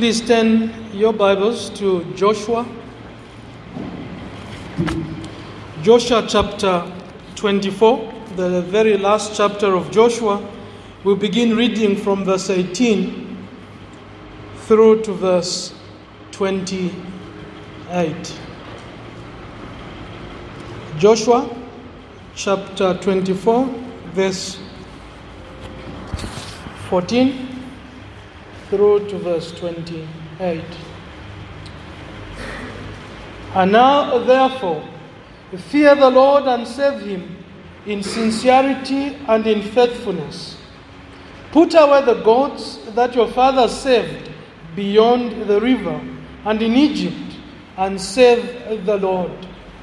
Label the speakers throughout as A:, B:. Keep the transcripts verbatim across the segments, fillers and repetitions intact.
A: Please turn your Bibles to Joshua. Joshua chapter twenty-four, the very last chapter of Joshua. We'll begin reading from verse eighteen through to verse twenty-eight. Joshua chapter twenty-four, verse fourteen through to verse twenty-eight. And now, therefore, fear the Lord and serve him in sincerity and in faithfulness. Put away the gods that your fathers served beyond the river and in Egypt, and serve the Lord.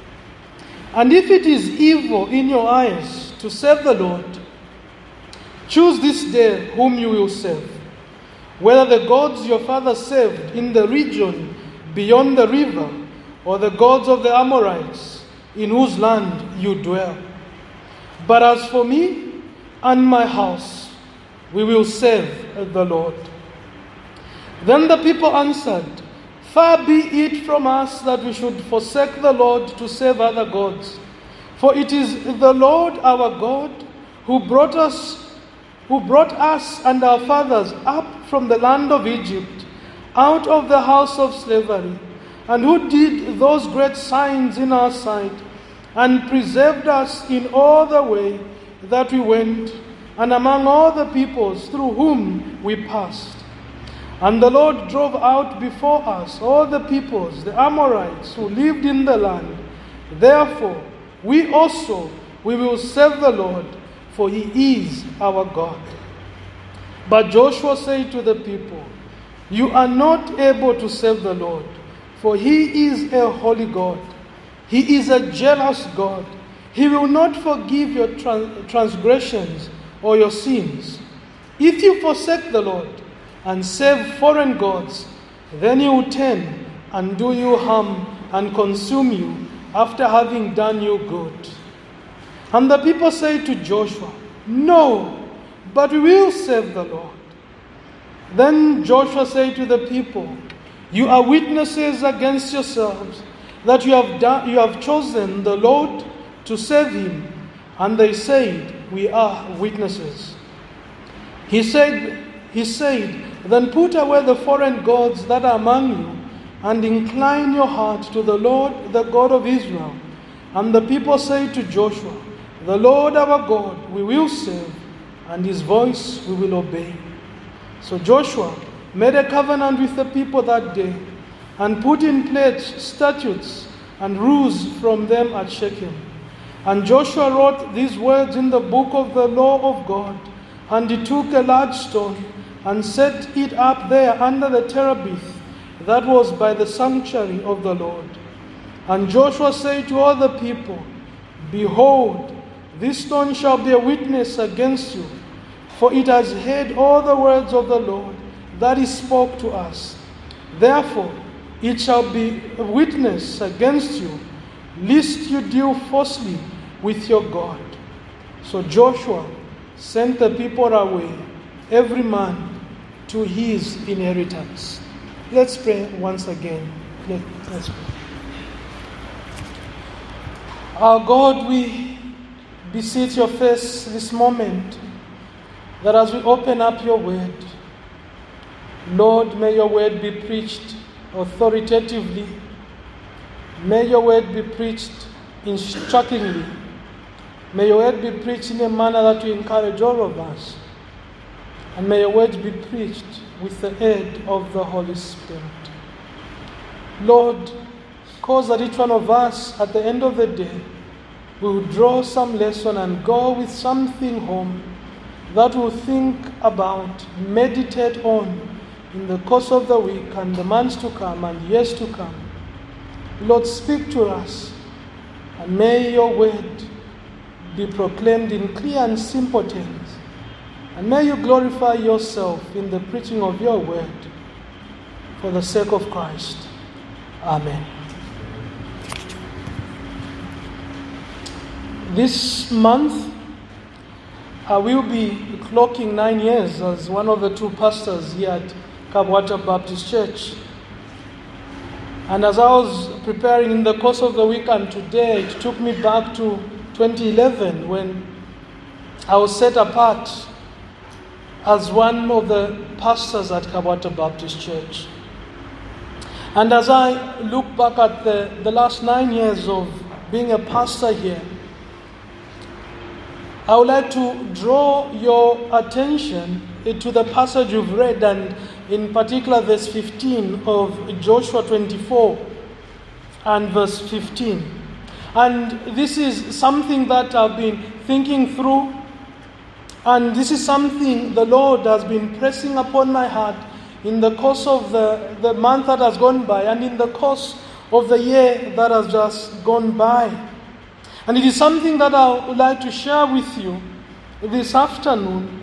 A: And if it is evil in your eyes to serve the Lord, choose this day whom you will serve, whether the gods your fathers served in the region beyond the river, or the gods of the Amorites, in whose land you dwell. But as for me and my house, we will serve the Lord. Then the people answered, Far be it from us that we should forsake the Lord to serve other gods. For it is the Lord our God who brought us who brought us and our fathers up from the land of Egypt, out of the house of slavery, and who did those great signs in our sight, and preserved us in all the way that we went, and among all the peoples through whom we passed. And the Lord drove out before us all the peoples, the Amorites, who lived in the land. Therefore, we also, we will serve the Lord, for he is our God. But Joshua said to the people, You are not able to serve the Lord, for he is a holy God. He is a jealous God. He will not forgive your trans- transgressions or your sins. If you forsake the Lord and serve foreign gods, then he will turn and do you harm and consume you after having done you good. And the people say to Joshua, No, but we will serve the Lord. Then Joshua said to the people, You are witnesses against yourselves that you have done, you have chosen the Lord to serve him. And they said, We are witnesses. He said, He said, Then put away the foreign gods that are among you, and incline your heart to the Lord, the God of Israel. And the people said to Joshua, The Lord our God we will serve, and his voice we will obey. So Joshua made a covenant with the people that day, and put in place statutes and rules from them at Shechem. And Joshua wrote these words in the book of the law of God, and he took a large stone and set it up there under the terebinth that was by the sanctuary of the Lord. And Joshua said to all the people, Behold, this stone shall be a witness against you, for it has heard all the words of the Lord that he spoke to us. Therefore, it shall be a witness against you, lest you deal falsely with your God. So Joshua sent the people away, every man to his inheritance. Let's pray once again. Let's pray. Our God, we beseech your face this moment, that as we open up your word, Lord, may your word be preached authoritatively. May your word be preached instructingly. May your word be preached in a manner that will encourage all of us. And may your word be preached with the aid of the Holy Spirit. Lord, cause that each one of us at the end of the day will draw some lesson and go with something home that we'll think about, meditate on in the course of the week and the months to come and years to come. Lord, speak to us, and may your word be proclaimed in clear and simple terms. And may you glorify yourself in the preaching of your word for the sake of Christ. Amen. This month, I will be clocking nine years as one of the two pastors here at Kabwata Baptist Church. And as I was preparing in the course of the week and today, it took me back to twenty eleven when I was set apart as one of the pastors at Kabwata Baptist Church. And as I look back at the, the last nine years of being a pastor here, I would like to draw your attention to the passage you've read, and in particular verse fifteen of Joshua twenty-four and verse fifteen. And this is something that I've been thinking through, and this is something the Lord has been pressing upon my heart in the course of the, the month that has gone by and in the course of the year that has just gone by. And it is something that I would like to share with you this afternoon.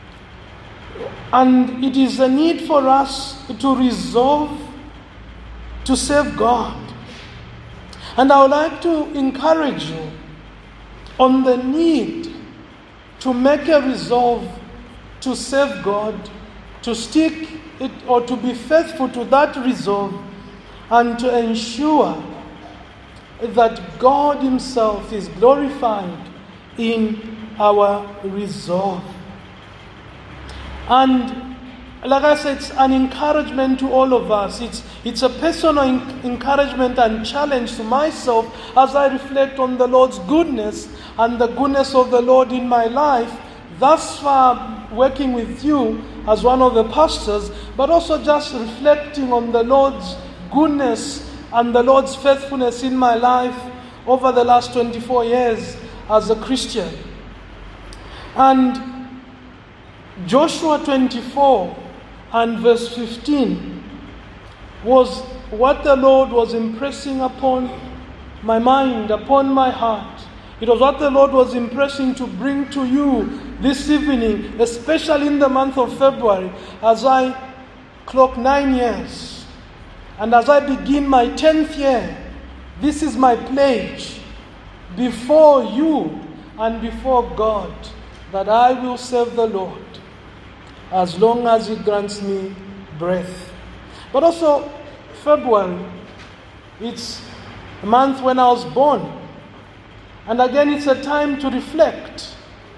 A: And it is a need for us to resolve to serve God. And I would like to encourage you on the need to make a resolve to serve God, to stick it or to be faithful to that resolve, and to ensure that God Himself is glorified in our resolve. And like I said, it's an encouragement to all of us. It's, it's a personal encouragement and challenge to myself as I reflect on the Lord's goodness and the goodness of the Lord in my life, thus far working with you as one of the pastors, but also just reflecting on the Lord's goodness and the Lord's faithfulness in my life over the last twenty-four years as a Christian. And Joshua twenty-four and verse fifteen was what the Lord was impressing upon my mind, upon my heart. It was what the Lord was impressing to bring to you this evening, especially in the month of February, as I clock nine years. And as I begin my tenth year, this is my pledge before you and before God, that I will serve the Lord as long as He grants me breath. But also, February, it's a month when I was born. And again, it's a time to reflect.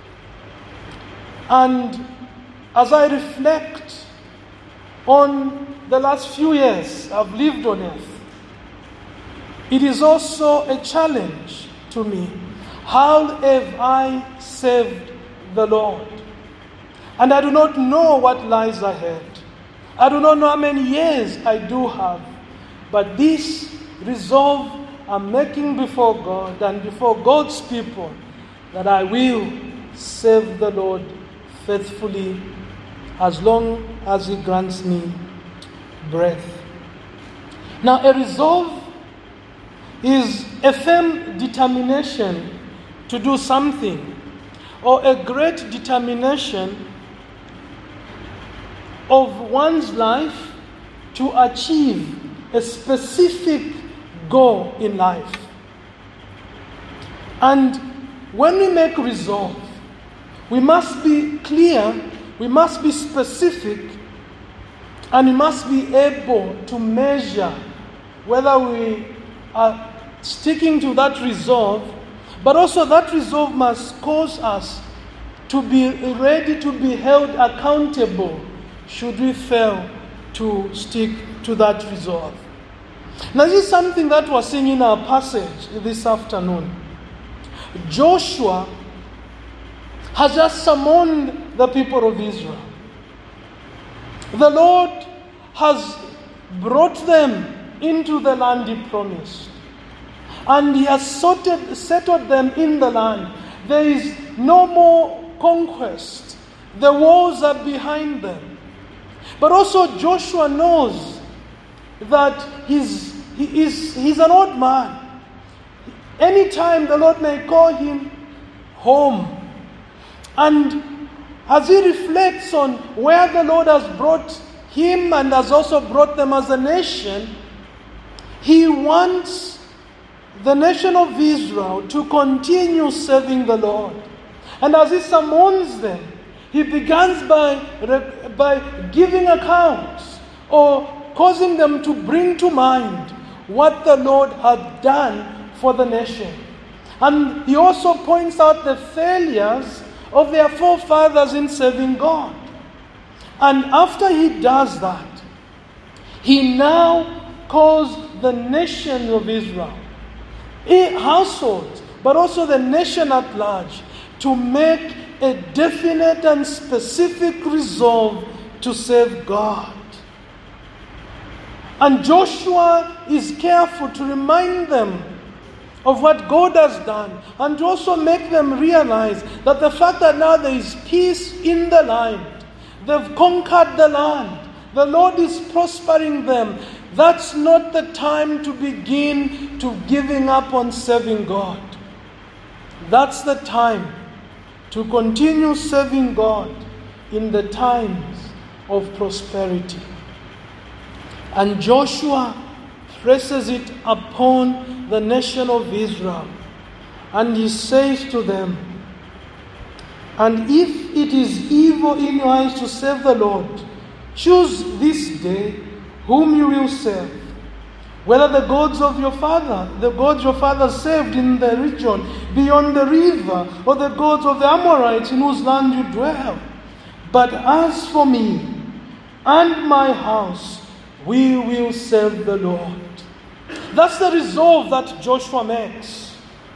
A: And as I reflect on the last few years I've lived on earth, it is also a challenge to me. How have I served the Lord? And I do not know what lies ahead. I do not know how many years I do have. But this resolve I'm making before God and before God's people, that I will serve the Lord faithfully as long as He grants me breath. Now, a resolve is a firm determination to do something, or a great determination of one's life to achieve a specific goal in life. And when we make resolve, we must be clear, we must be specific, and we must be able to measure whether we are sticking to that resolve, but also that resolve must cause us to be ready to be held accountable should we fail to stick to that resolve. Now, this is something that we're seeing in our passage this afternoon. Joshua has just summoned the people of Israel. The Lord has brought them into the land He promised. And He has sorted, settled them in the land. There is no more conquest. The walls are behind them. But also Joshua knows that he's, he is, he's an old man. Anytime the Lord may call him home. And as he reflects on where the Lord has brought him and has also brought them as a nation, he wants the nation of Israel to continue serving the Lord. And as he summons them, he begins by, by giving accounts or causing them to bring to mind what the Lord had done for the nation. And he also points out the failures of their forefathers in serving God. And after he does that, he now calls the nation of Israel, households, but also the nation at large, to make a definite and specific resolve to serve God. And Joshua is careful to remind them of what God has done, and to also make them realize that the fact that now there is peace in the land, they've conquered the land, the Lord is prospering them, that's not the time to begin to giving up on serving God. That's the time to continue serving God in the times of prosperity. And Joshua presses it upon the nation of Israel. And he says to them, "And if it is evil in your eyes to serve the Lord, choose this day whom you will serve, whether the gods of your father, the gods your father served in the region beyond the river, or the gods of the Amorites in whose land you dwell. But as for me and my house, we will serve the Lord." That's the resolve that Joshua makes.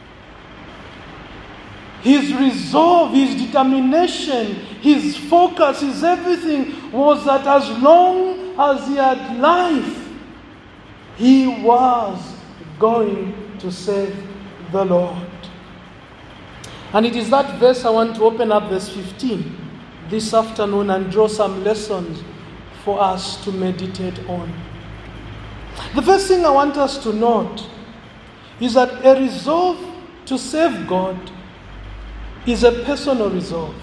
A: His resolve, his determination, his focus, his everything was that as long as he had life, he was going to serve the Lord. And it is that verse I want to open up, verse fifteen, this afternoon, and draw some lessons for us to meditate on. The first thing I want us to note is that a resolve to serve God is a personal resolve.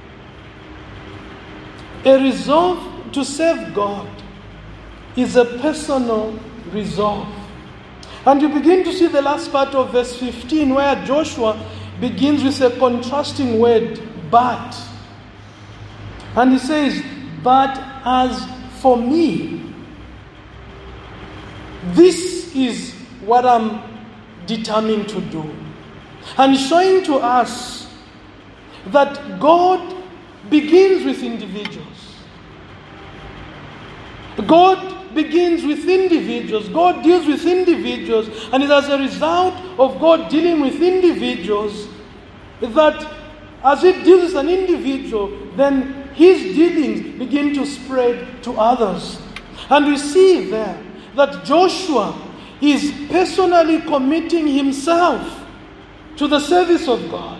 A: A resolve to serve God is a personal resolve. And you begin to see the last part of verse fifteen, where Joshua begins with a contrasting word, but. And he says, "But as for me, this is what I'm determined to do." And showing to us that God begins with individuals. God begins with individuals. God deals with individuals. And it's as a result of God dealing with individuals that as He deals with an individual, then His dealings begin to spread to others. And we see there that Joshua is personally committing himself to the service of God.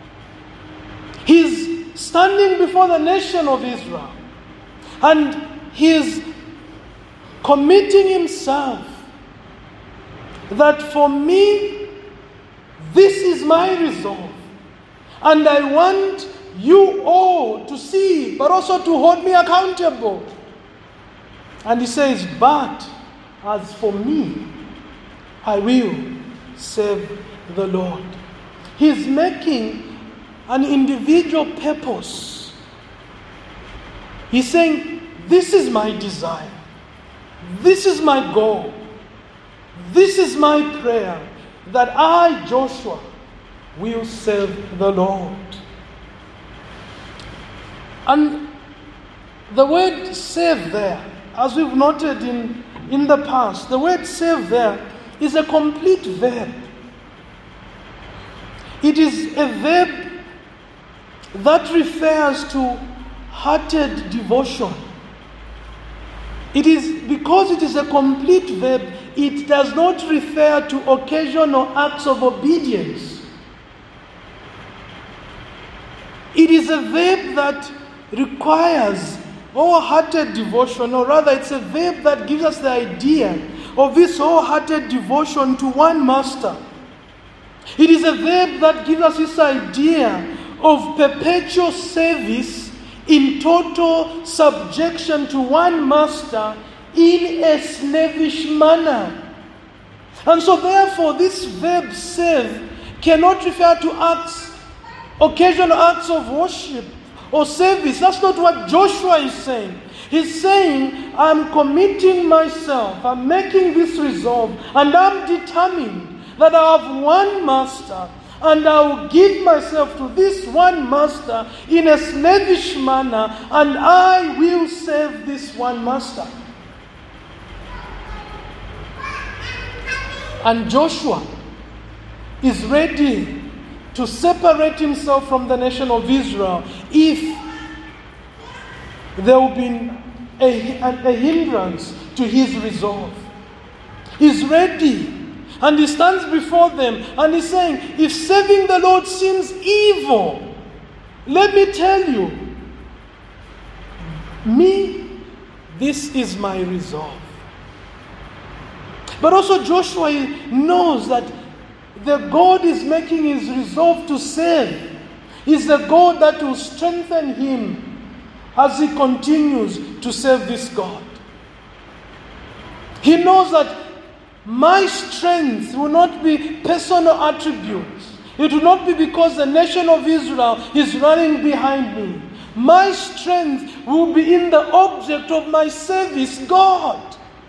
A: He's standing before the nation of Israel, and he is committing himself that for me, this is my resolve, and I want you all to see, but also to hold me accountable. And he says, "But as for me, I will serve the Lord." He's making an individual purpose. He's saying, this is my desire. This is my goal. This is my prayer, that I, Joshua, will serve the Lord. And the word serve there, as we've noted in, in the past, the word serve there is a complete verb. It is a verb that refers to hearted devotion. It is because it is a complete verb, it does not refer to occasional acts of obedience. It is a verb that requires wholehearted devotion, or rather it's a verb that gives us the idea of this wholehearted devotion to one master. It is a verb that gives us this idea of perpetual service in total subjection to one master in a slavish manner. And so therefore this verb serve cannot refer to acts, occasional acts of worship or service. That's not what Joshua is saying. He's saying, I'm committing myself, I'm making this resolve, and I'm determined that I have one master, and I will give myself to this one master in a slavish manner, and I will serve this one master. And Joshua is ready to separate himself from the nation of Israel if there will be a, a, a hindrance to his resolve. He's ready. And he stands before them and he's saying, if serving the Lord seems evil, let me tell you, me, this is my resolve. But also Joshua knows that the God is making his resolve to serve is the God that will strengthen him as he continues to serve this God. He knows that my strength will not be personal attributes. It will not be because the nation of Israel is running behind me. My strength will be in the object of my service, God.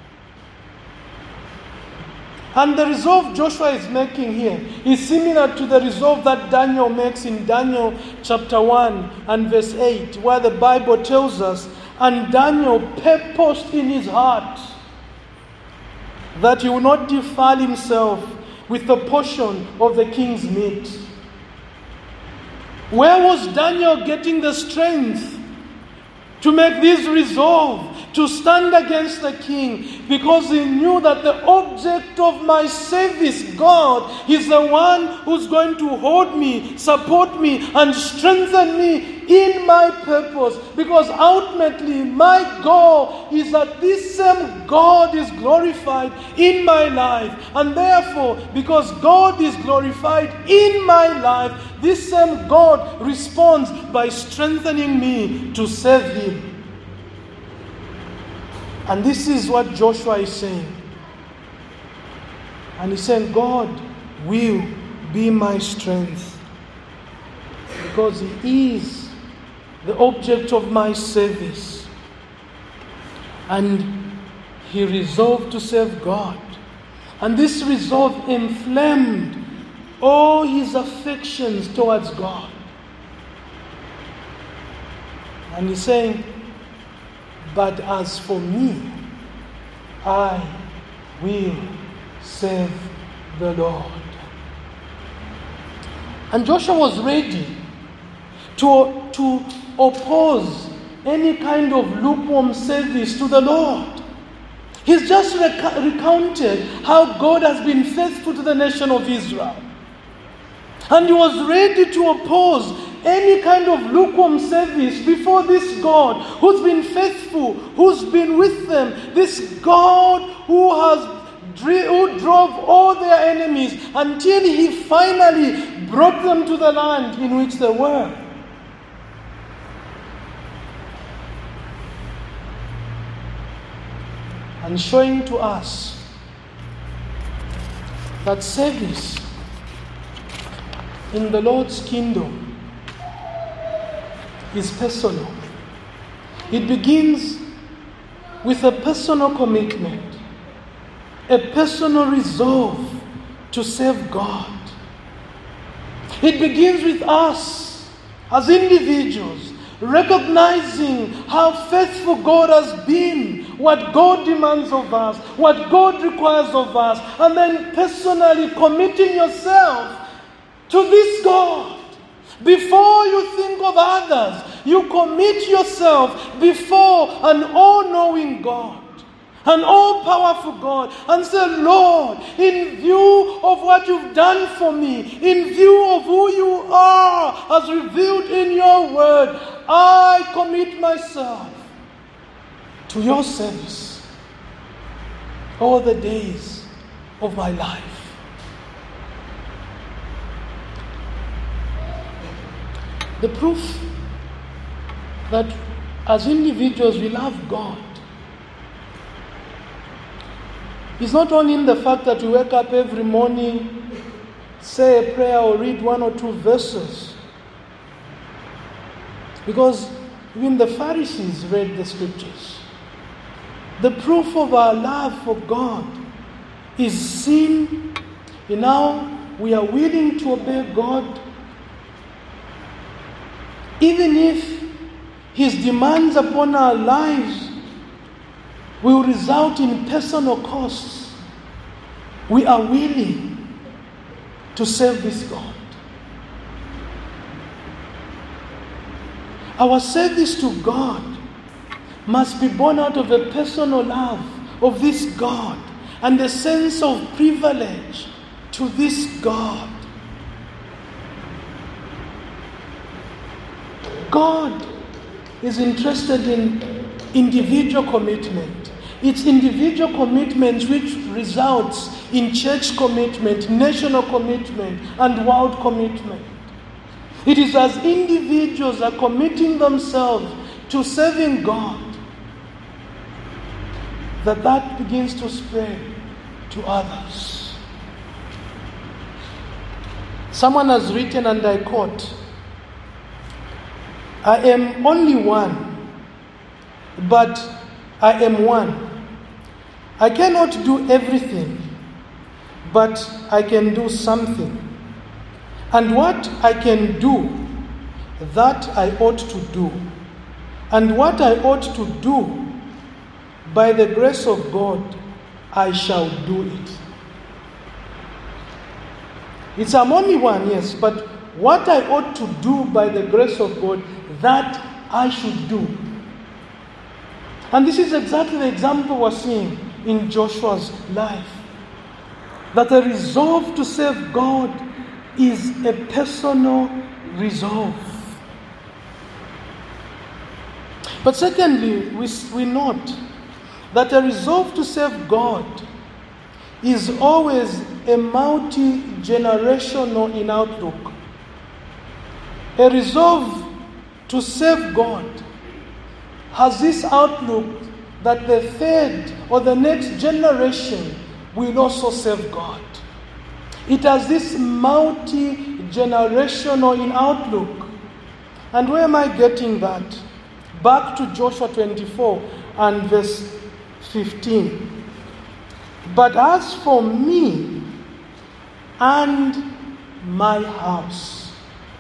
A: And the resolve Joshua is making here is similar to the resolve that Daniel makes in Daniel chapter one and verse eight, where the Bible tells us, and Daniel purposed in his heart that he will not defile himself with the portion of the king's meat. Where was Daniel getting the strength to make this resolve, to stand against the king? Because he knew that the object of my service, God, is the one who's going to hold me, support me, and strengthen me in my purpose. Because ultimately, my goal is that this same God is glorified in my life. And therefore, because God is glorified in my life, this same God responds by strengthening me to serve him. And this is what Joshua is saying. And he's saying, God will be my strength. Because he is the object of my service. And he resolved to serve God. And this resolve inflamed all his affections towards God. And he's saying, but as for me, I will serve the Lord. And Joshua was ready to, to oppose any kind of lukewarm service to the Lord. He's just rec- recounted how God has been faithful to the nation of Israel. And he was ready to oppose any kind of lukewarm service before this God who's been faithful, who's been with them, this God who has who drove all their enemies until he finally brought them to the land in which they were. And showing to us that service in the Lord's kingdom is personal. It begins with a personal commitment, a personal resolve to serve God. It begins with us as individuals recognizing how faithful God has been, what God demands of us, what God requires of us, and then personally committing yourself to this God. Before you think of others, you commit yourself before an all-knowing God, an all-powerful God, and say, Lord, in view of what you've done for me, in view of who you are as revealed in your word, I commit myself to your service all the days of my life. The proof that as individuals we love God is not only in the fact that we wake up every morning, say a prayer or read one or two verses. Because Even the Pharisees read the scriptures. The proof of our love for God is seen in how we are willing to obey God, even if His demands upon our lives will result in personal costs. We are willing to serve this God. Our service to God must be born out of a personal love of this God and a sense of privilege to this God. God is interested in individual commitment. It's individual commitment which results in church commitment, national commitment, and world commitment. It is as individuals are committing themselves to serving God that that begins to spread to others. Someone has written, and I quote, "I am only one, but I am one. I cannot do everything, but I can do something. And what I can do, that I ought to do. And what I ought to do, by the grace of God, I shall do it." It's I'm only one, yes, but what I ought to do by the grace of God, that I should do. And this is exactly the example we're seeing in Joshua's life. That the resolve to serve God is a personal resolve. But secondly, we, we note that a resolve to serve God is always a multi-generational in outlook. A resolve to serve God has this outlook that the third or the next generation will also serve God. It has this multi-generational in outlook. And where am I getting that? Back to Joshua twenty-four and verse fifteen. "But as for me and my house,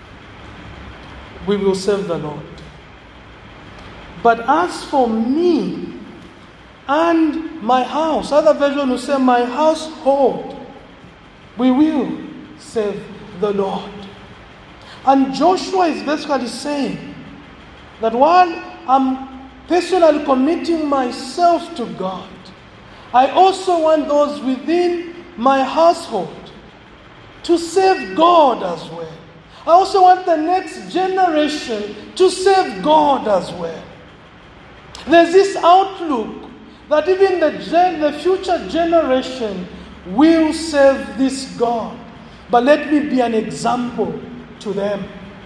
A: we will serve the Lord. But as for me and my house," other version will say, "my household, we will serve the Lord." And Joshua is basically saying that while I'm personally committing myself to God, I also want those within my household to serve God as well. I also want the next generation to serve God as well. There's this outlook that even the, gen- the future generation will serve this God. But let me be an example to them.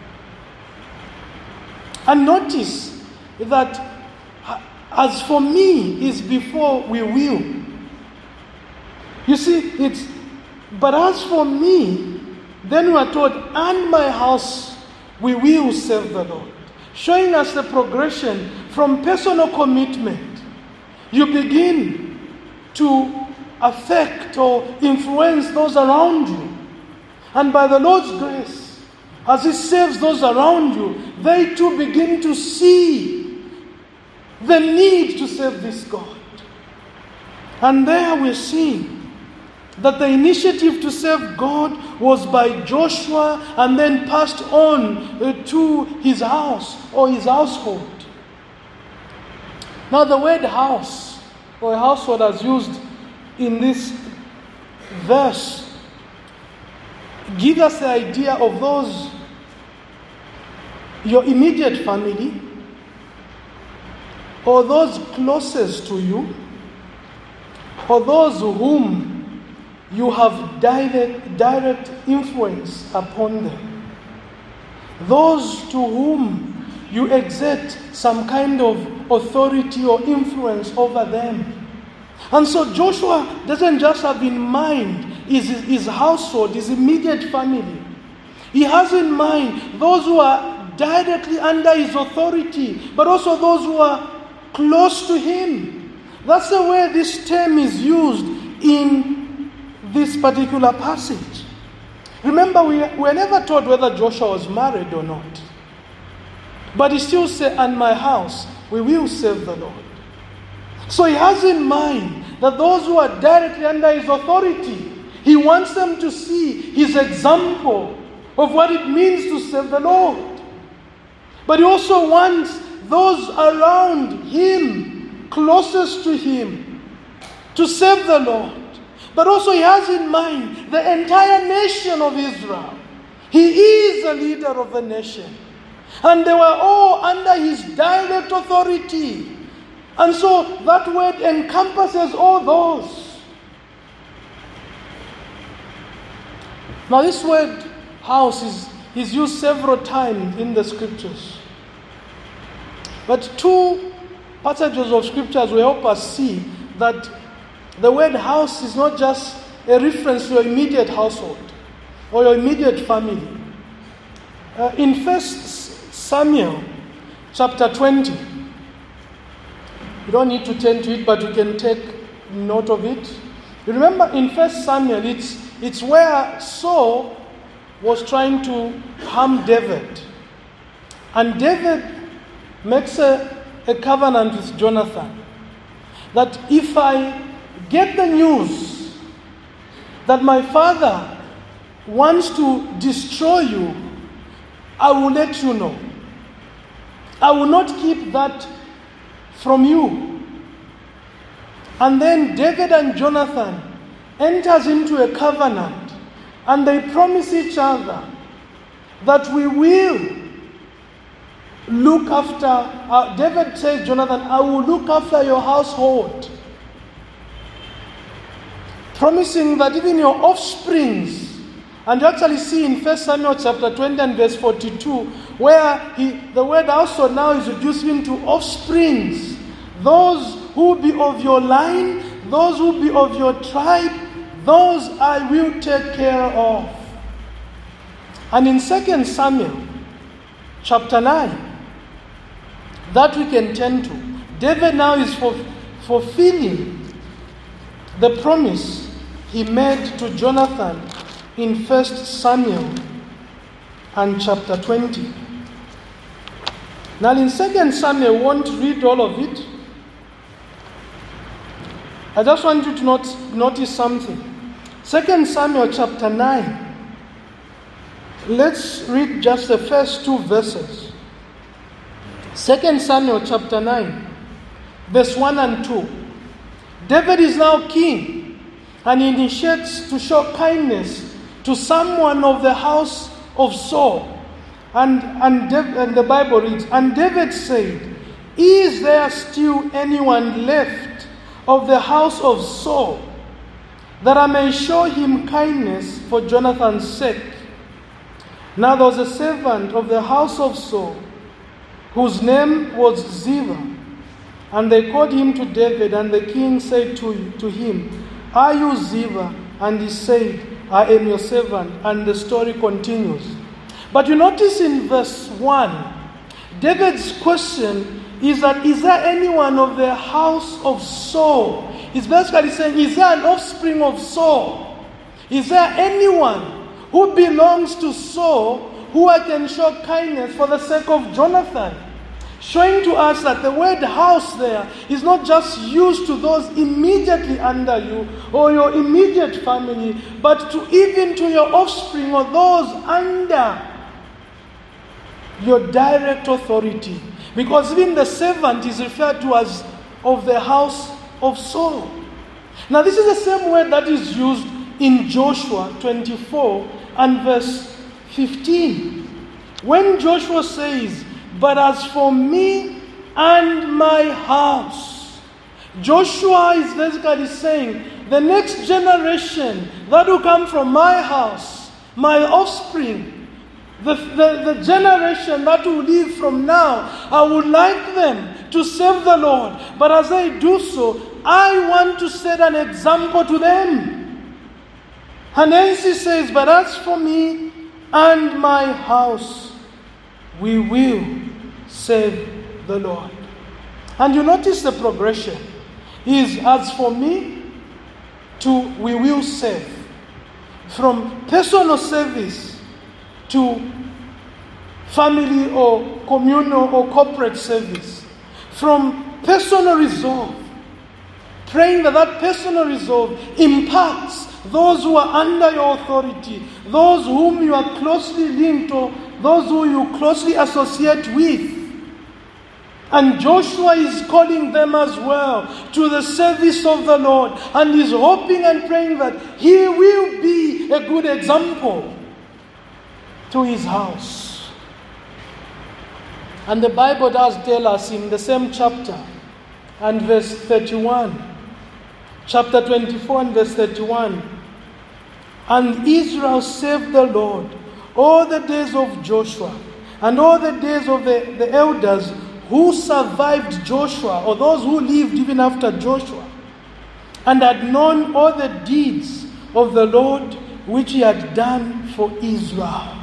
A: And notice that as for me is before we will. You see, it's, but as for me, then we are told, and my house, we will serve the Lord. Showing us the progression from personal commitment. You begin to affect or influence those around you. And by the Lord's grace, as He saves those around you, they too begin to see the need to serve this God. And there we're seeing that the initiative to serve God was by Joshua and then passed on uh, to his house or his household. Now the word house or household as used in this verse gives us the idea of those, your immediate family, or those closest to you, or those whom you have direct, direct influence upon them. Those to whom you exert some kind of authority or influence over them. And so Joshua doesn't just have in mind his, his household, his immediate family. He has in mind those who are directly under his authority, but also those who are close to him. That's the way this term is used in this particular passage. Remember, we were never told whether Joshua was married or not. But he still said, and my house, we will serve the Lord. So he has in mind that those who are directly under his authority, he wants them to see his example of what it means to serve the Lord. But he also wants those around him, closest to him, to serve the Lord. But also he has in mind the entire nation of Israel. He is the leader of the nation. And they were all under his direct authority. And so that word encompasses all those. Now this word house is, is used several times in the scriptures. But two passages of scriptures will help us see that the word house is not just a reference to your immediate household or your immediate family. Uh, in First Samuel chapter twenty, you don't need to turn to it, but you can take note of it. You remember in First Samuel, it's, it's where Saul was trying to harm David. And David makes a, a covenant with Jonathan that if I get the news that my father wants to destroy you, I will let you know. I will not keep that from you. And then David and Jonathan enters into a covenant, and they promise each other that we will look after, uh, David says, Jonathan, I will look after your household. Promising that even your offsprings, and you actually see in First Samuel chapter twenty and verse forty-two, where he, the word also now is reduced into offsprings. Those who will be of your line, those who will be of your tribe, those I will take care of. And in Second Samuel chapter nine, that we can turn to, David now is for, fulfilling the promise he made to Jonathan in First Samuel and chapter twenty. Now in Second Samuel, I won't read all of it. I just want you to not, notice something. Second Samuel chapter nine. Let's read just the first two verses. Second Samuel chapter nine, verse one and two. David is now king, and he initiates to show kindness to someone of the house of Saul. And, and, Dav- and the Bible reads, and David said, is there still anyone left of the house of Saul, that I may show him kindness for Jonathan's sake? Now there was a servant of the house of Saul, whose name was Ziba. And they called him to David, and the king said to, to him, are you Ziba? And he said, I am your servant. And the story continues. But you notice in verse one, David's question is that, is there anyone of the house of Saul? He's basically saying, is there an offspring of Saul? Is there anyone who belongs to Saul who I can show kindness for the sake of Jonathan? Showing to us that the word house there is not just used to those immediately under you or your immediate family, but to even to your offspring or those under your direct authority. Because even the servant is referred to as of the house of Saul. Now this is the same word that is used in Joshua twenty-four and verse fifteen. When Joshua says, but as for me and my house, Joshua is basically saying, the next generation that will come from my house, my offspring, the, the, the generation that will live from now, I would like them to serve the Lord. But as they do so, I want to set an example to them. And hence he says, but as for me and my house, we will serve the Lord. And you notice the progression is, as for me, to we will serve. From personal service to family or communal or corporate service. From personal resolve, praying that that personal resolve impacts those who are under your authority, those whom you are closely linked to, those who you closely associate with. And Joshua is calling them as well to the service of the Lord, and is hoping and praying that he will be a good example to his house. And the Bible does tell us in the same chapter and verse thirty-one, chapter twenty-four and verse thirty-one, and Israel served the Lord all the days of Joshua and all the days of the, the elders who survived Joshua, or those who lived even after Joshua, and had known all the deeds of the Lord which he had done for Israel.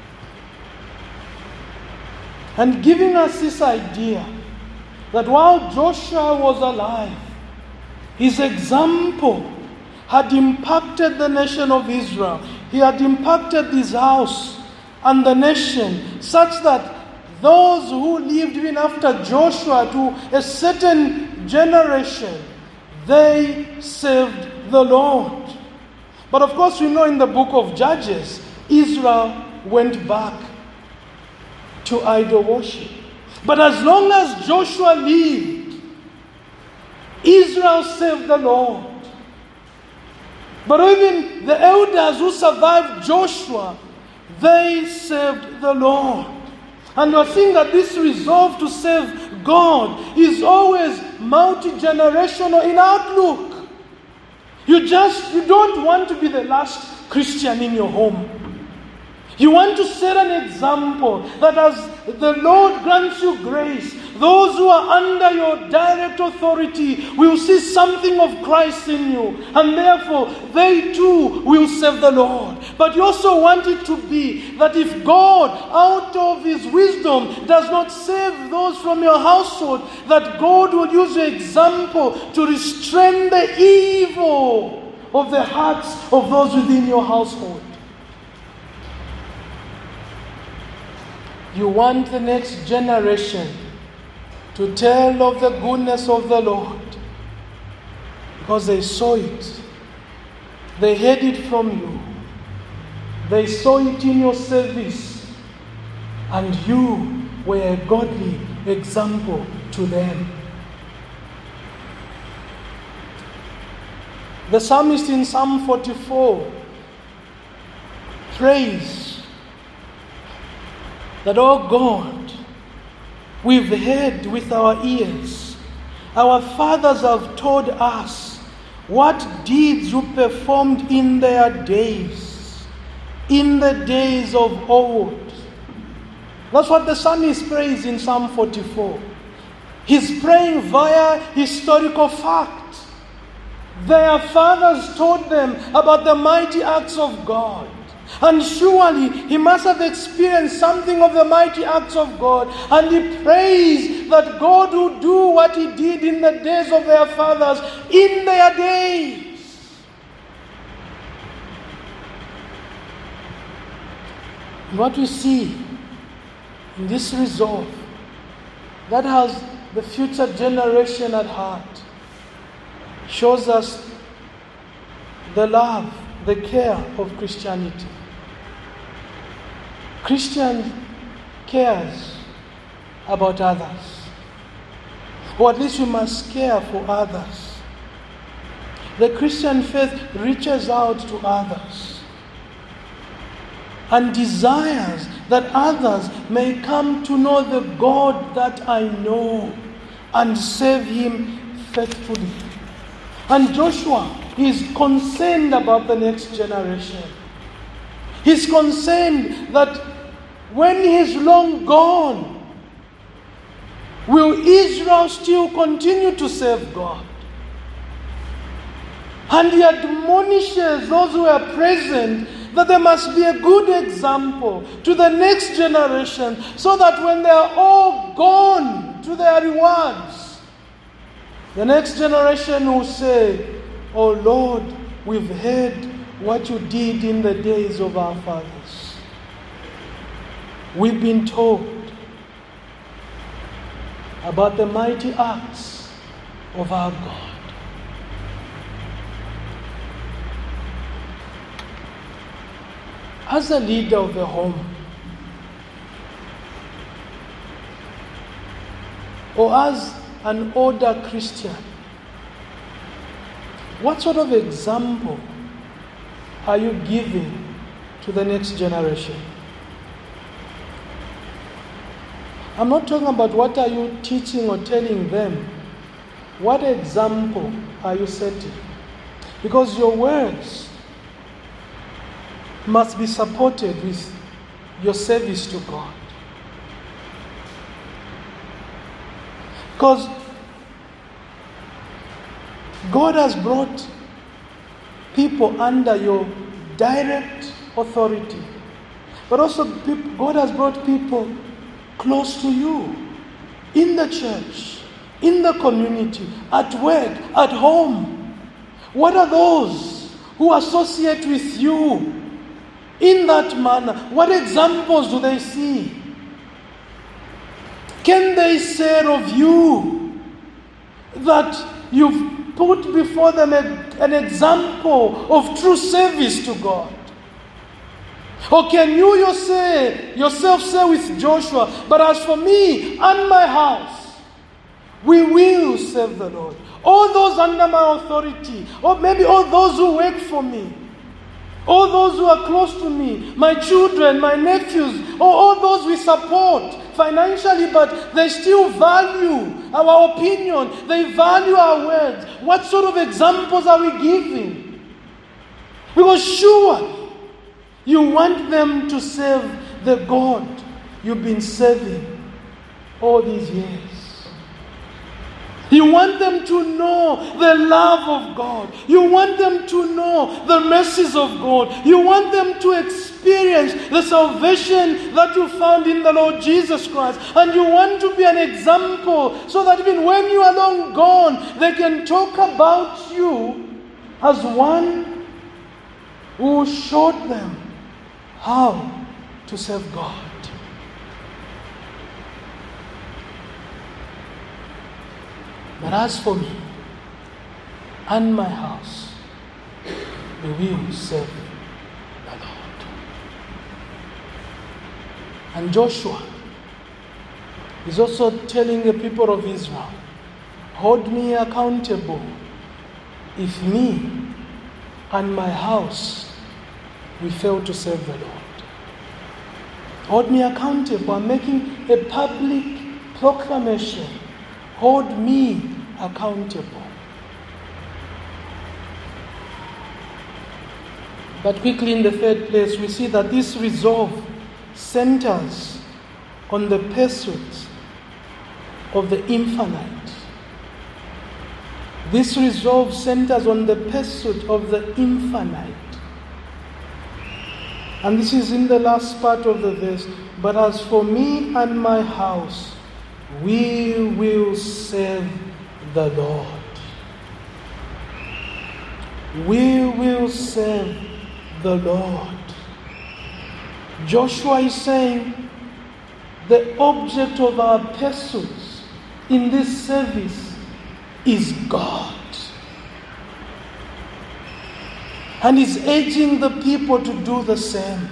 A: And giving us this idea that while Joshua was alive, his example had impacted the nation of Israel. He had impacted his house and the nation, such that those who lived even after Joshua, to a certain generation, they served the Lord. But of course, we know in the book of Judges, Israel went back to idol worship. But as long as Joshua lived, Israel served the Lord. But even the elders who survived Joshua, they served the Lord. And we're seeing that this resolve to serve God is always multi-generational in outlook. You just, you don't want to be the last Christian in your home. You want to set an example that as the Lord grants you grace, those who are under your direct authority will see something of Christ in you, and therefore they too will serve the Lord. But you also want it to be that if God, out of his wisdom, does not save those from your household, that God will use your example to restrain the evil of the hearts of those within your household. You want the next generation to tell of the goodness of the Lord because they saw it. They heard it from you. They saw it in your service. And you were a godly example to them. The psalmist in Psalm forty-four prays that, oh God, we've heard with our ears. Our fathers have told us what deeds you performed in their days, in the days of old. That's what the psalmist prays in Psalm forty-four. He's praying via historical fact. Their fathers told them about the mighty acts of God. And surely he must have experienced something of the mighty acts of God. And he prays that God will do what he did in the days of their fathers, in their days. What we see in this resolve, that has the future generation at heart, shows us the love, the care of Christianity. Christian cares about others. Or at least we must care for others. The Christian faith reaches out to others and desires that others may come to know the God that I know and serve him faithfully. And Joshua is concerned about the next generation. He's concerned that when he's long gone, will Israel still continue to serve God? And he admonishes those who are present that there must be a good example to the next generation, so that when they are all gone to their rewards, the next generation will say, "Oh Lord, we've heard what you did in the days of our fathers. We've been told about the mighty acts of our God." As a leader of the home, or as an older Christian, what sort of example are you giving to the next generation? I'm not talking about what are you teaching or telling them. What example are you setting? Because your words must be supported with your service to God. Because God has brought people under your direct authority. But also God has brought people close to you, in the church, in the community, at work, at home. What are those who associate with you in that manner? What examples do they see? Can they say of you that you've put before them a, an example of true service to God? Or can you yourself, yourself say with Joshua, "But as for me and my house, we will serve the Lord"? All those under my authority, or maybe all those who work for me, all those who are close to me, my children, my nephews, or all those we support financially, but they still value our opinion, they value our words. What sort of examples are we giving? Because sure, you want them to serve the God you've been serving all these years. You want them to know the love of God. You want them to know the mercies of God. You want them to experience the salvation that you found in the Lord Jesus Christ. And you want to be an example so that even when you are long gone, they can talk about you as one who showed them how to serve God. But as for me and my house, we will serve the Lord. And Joshua is also telling the people of Israel, hold me accountable if me and my house we fail to serve the Lord. Hold me accountable. I'm making a public proclamation. Hold me accountable. But quickly in the third place, we see that this resolve centers on the pursuit of the infinite. This resolve centers on the pursuit of the infinite. And this is in the last part of the verse. But as for me and my house, we will serve the Lord. We will serve the Lord. Joshua is saying the object of our pursuits in this service is God. And he's urging the people to do the same.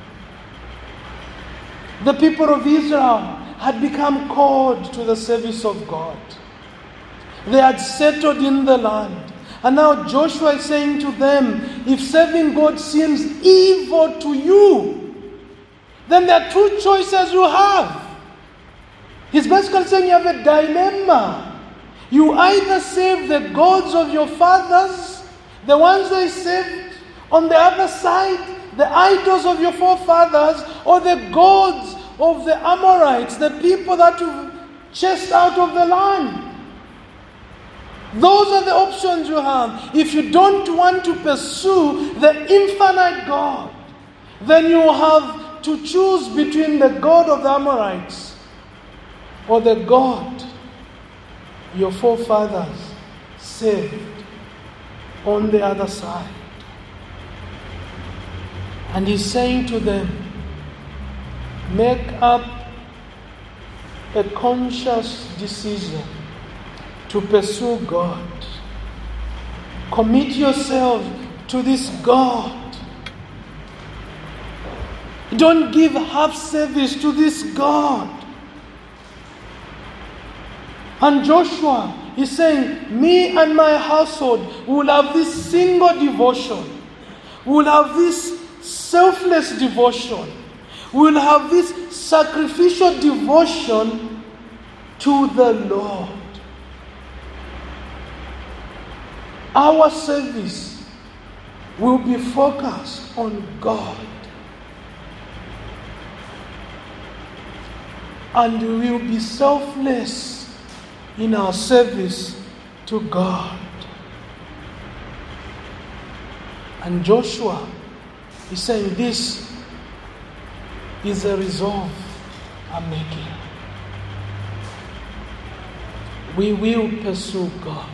A: The people of Israel had become called to the service of God. They had settled in the land. And now Joshua is saying to them, if serving God seems evil to you, then there are two choices you have. He's basically saying you have a dilemma. You either serve the gods of your fathers, the ones they served on the other side, the idols of your forefathers, or the gods of the Amorites, the people that you chased out of the land. Those are the options you have. If you don't want to pursue the infinite God, then you have to choose between the God of the Amorites or the God your forefathers saved on the other side. And he's saying to them, make up a conscious decision to pursue God. Commit yourself to this God. Don't give half service to this God. And Joshua is saying, me and my household will have this single devotion. We'll have this selfless devotion. We'll have this sacrificial devotion to the Lord. Our service will be focused on God. And we will be selfless in our service to God. And Joshua is saying, this is a resolve I'm making. We will pursue God.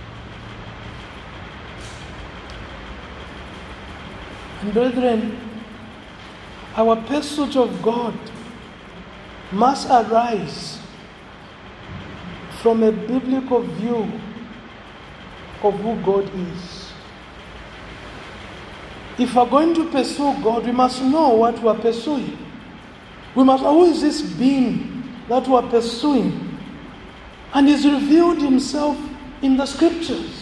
A: And brethren, our pursuit of God must arise from a biblical view of who God is. If we're going to pursue God, we must know what we are pursuing. We must know, who is this being that we are pursuing? And He's revealed Himself in the Scriptures.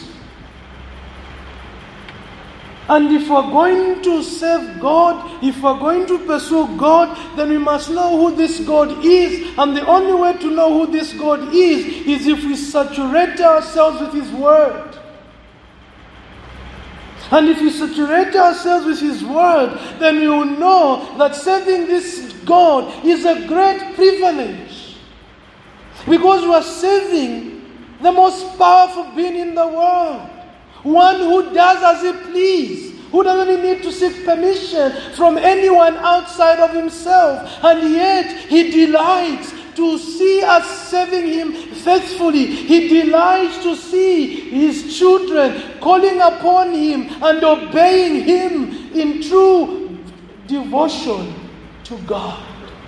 A: And if we're going to serve God, if we're going to pursue God, then we must know who this God is. And the only way to know who this God is, is if we saturate ourselves with His Word. And if we saturate ourselves with His Word, then we will know that serving this God is a great privilege. Because we are serving the most powerful being in the world. One who does as He pleases, who doesn't need to seek permission from anyone outside of Himself. And yet He delights to see us serving Him faithfully. He delights to see His children calling upon Him and obeying Him in true devotion to God.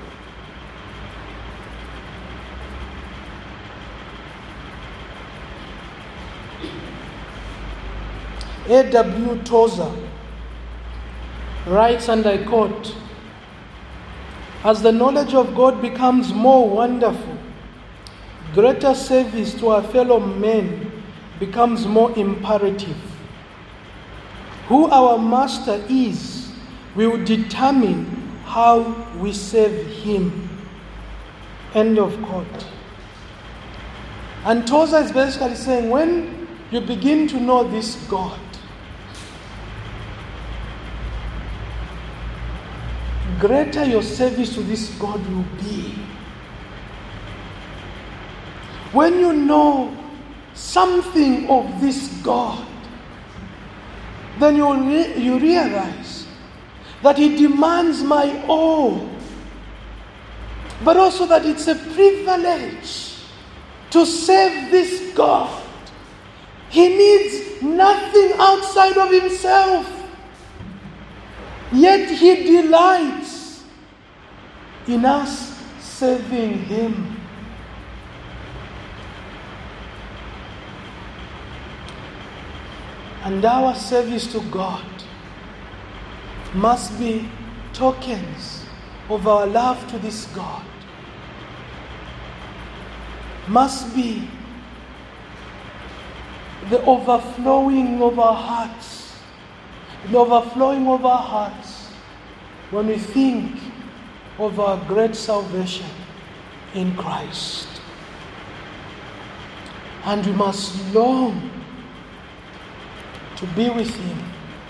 A: A W Tozer writes, and I quote, "As the knowledge of God becomes more wonderful, greater service to our fellow men becomes more imperative. Who our Master is will determine how we serve Him." End of quote. And Tozer is basically saying, when you begin to know this God, greater your service to this God will be. When you know something of this God, then you, re- you realize that He demands my all, but also that it's a privilege to serve this God. He needs nothing outside of Himself. Yet He delights in us serving Him. And our service to God must be tokens of our love to this God. Must be the overflowing of our hearts. The overflowing of our hearts when we think of our great salvation in Christ. And we must long to be with Him.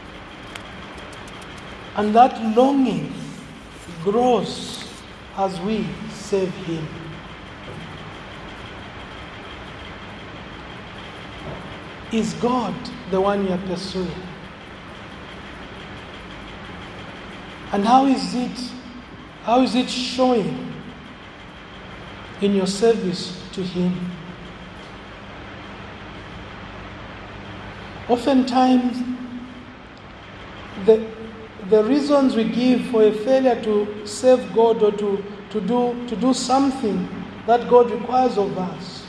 A: And that longing grows as we serve Him. Is God the one you are pursuing? And how is it, how is it showing in your service to Him? Oftentimes, the, the reasons we give for a failure to serve God or to, to, do, to do something that God requires of us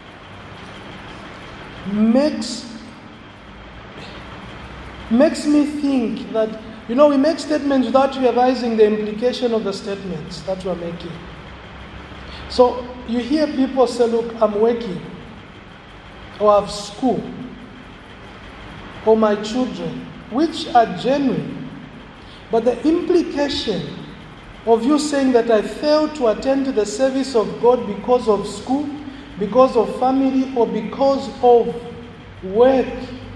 A: makes, makes me think that, you know, we make statements without realizing the implication of the statements that we're making. So you hear people say, look, I'm working, or I have school, or my children, which are genuine. But the implication of you saying that I failed to attend to the service of God because of school, because of family, or because of work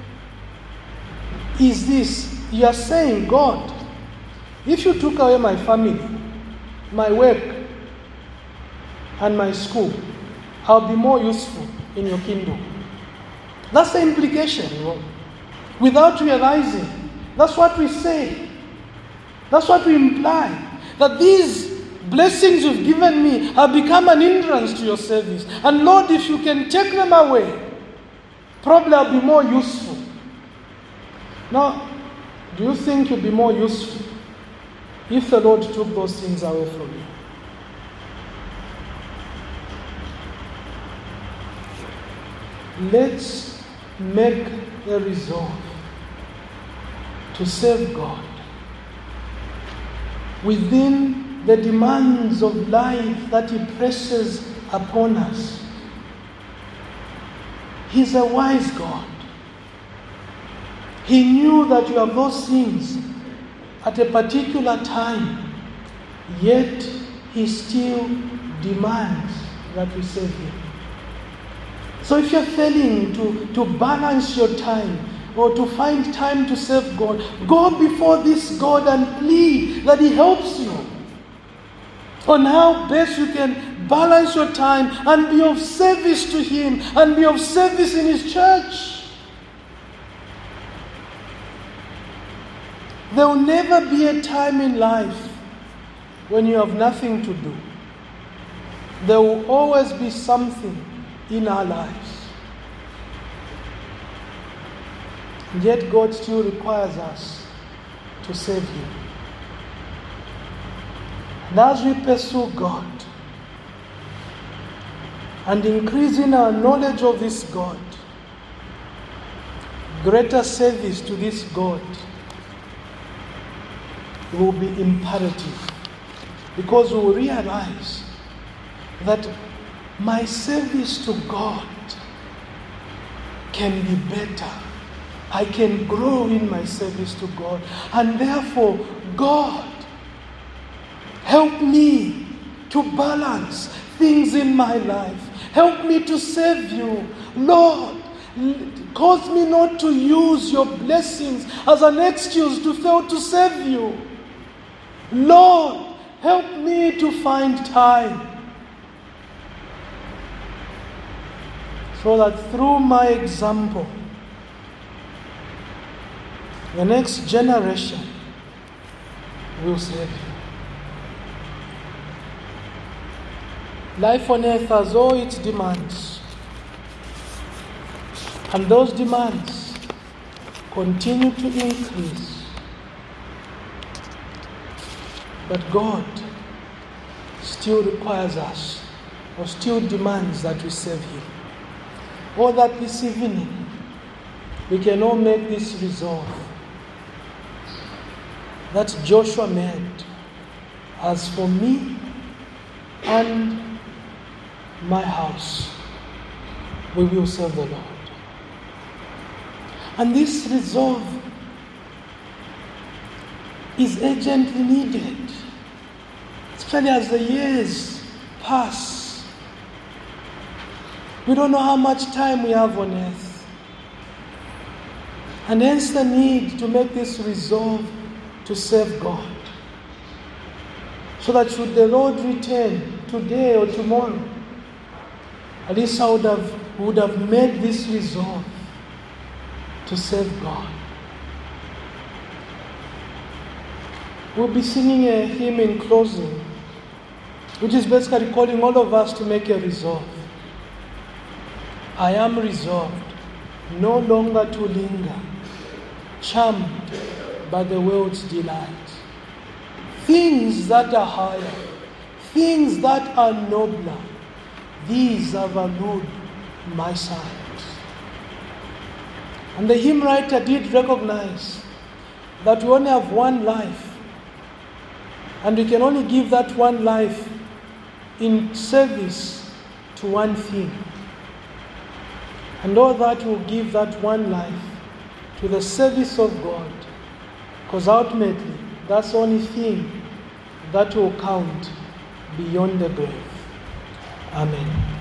A: is this. You are saying, God, if you took away my family, my work, and my school, I'll be more useful in your kingdom. That's the implication, you know. Without realizing, that's what we say. That's what we imply. That these blessings you've given me have become an hindrance to your service. And Lord, if you can take them away, probably I'll be more useful. Now, do you think you'll be more useful if the Lord took those things away from you? Let's make a resolve to serve God within the demands of life that He presses upon us. He's a wise God. He knew that you have those things at a particular time, yet He still demands that we serve Him. So if you're failing to, to balance your time or to find time to serve God, go before this God and plead that He helps you on how best you can balance your time and be of service to Him and be of service in His church. There will never be a time in life when you have nothing to do. There will always be something in our lives. And yet God still requires us to serve Him. And as we pursue God and increase in our knowledge of this God, greater service to this God will be imperative, because we will realize that my service to God can be better. I can grow in my service to God. And therefore, God, help me to balance things in my life. Help me to serve you. Lord, cause me not to use your blessings as an excuse to fail to serve you. Lord, help me to find time so that through my example, the next generation will serve you. Life on earth has all its demands, and those demands continue to increase. But God still requires us, or still demands that we serve Him. Or that this evening we can all make this resolve that Joshua made. As for me and my house, we will serve the Lord. And this resolve is urgently needed, especially as the years pass. We don't know how much time we have on earth. And hence the need to make this resolve to serve God. So that should the Lord return today or tomorrow, at least I would have, would have made this resolve to serve God. We'll be singing a hymn in closing, which is basically calling all of us to make a resolve. I am resolved no longer to linger, charmed by the world's delight. Things that are higher, things that are nobler, these have allured my sight. And the hymn writer did recognize that we only have one life, and we can only give that one life in service to one thing. And all that will give that one life to the service of God, because ultimately that's the only thing that will count beyond the grave. Amen.